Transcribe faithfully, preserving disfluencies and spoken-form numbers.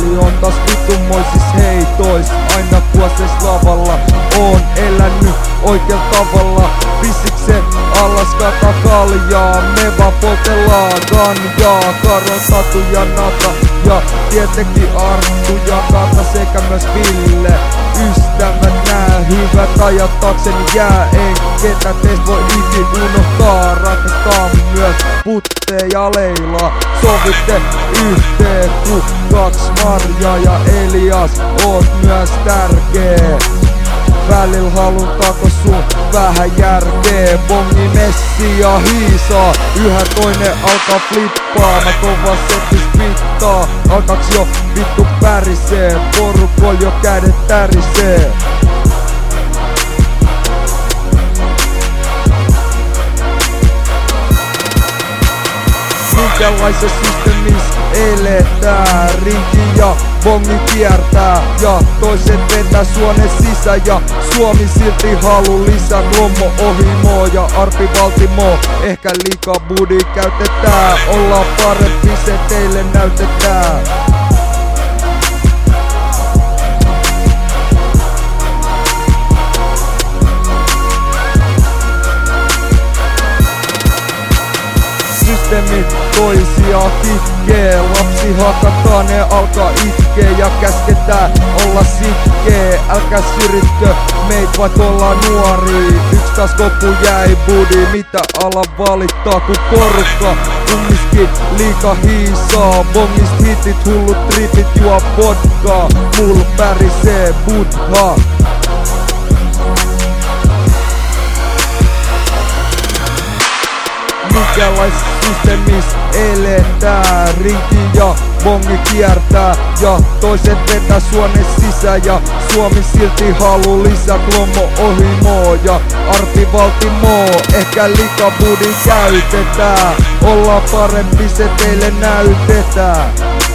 Suomi on taas vitummoisis heitois. Aina kuoses lavalla oon elänyt oikealla tavalla. Pisikse alas kata kaljaa, me vaan poltellaan ganjaa. Karo, Tatu ja Nata ja tietenkin Arttu ja Kata sekä myös Ville. Ystävät nää hyvät ajat takseni jää, en ketä teistä voi ikin unohtaa. Rakastaa myös Putte ja Leila, sovitte yhteen ku kaks Marja ja Elias, oot myös tärkee. Välillä halun tako sun vähän järkee. Bongi, Messi ja Hiisaa, yhä toinen alkaa flippaa. Mä kova setis pittaa, alkaaks jo vittu pärisee. Porukol jo kädet tärisee. Minkälaisessa systeemissä eletään? Rinki ja bongi kiertää ja toiset vetää suonen sisään. Ja Suomi silti halu lisää. Glommo, Ohimo ja Arpi Valtimo, ehkä liikaa budi käytetään. Ollaan parempi, se teille näytetään. Systeemit toisia kitkee. Lapsi hakataan, ne alkaa itkee ja käsketään olla sitkee. Älkää syrjitkö meit vaikka ollaan nuoria. Yks taas koppu jäi budi, mitä ala valittaa kun porukka kummiskin liika hiisaa. Bongist hitit, hullut tripit, juo vodkaa. Mul pärisee buddha. Minkälaisessa systeemissä eletään? Rinki ja bongi kiertää ja toiset vetää suonen sisään. Ja Suomi silti halu lisää. Glommo, Ohimo ja Arpi Valtimo, ehkä likabudin käytetään. Ollaan parempi, se teille näytetään.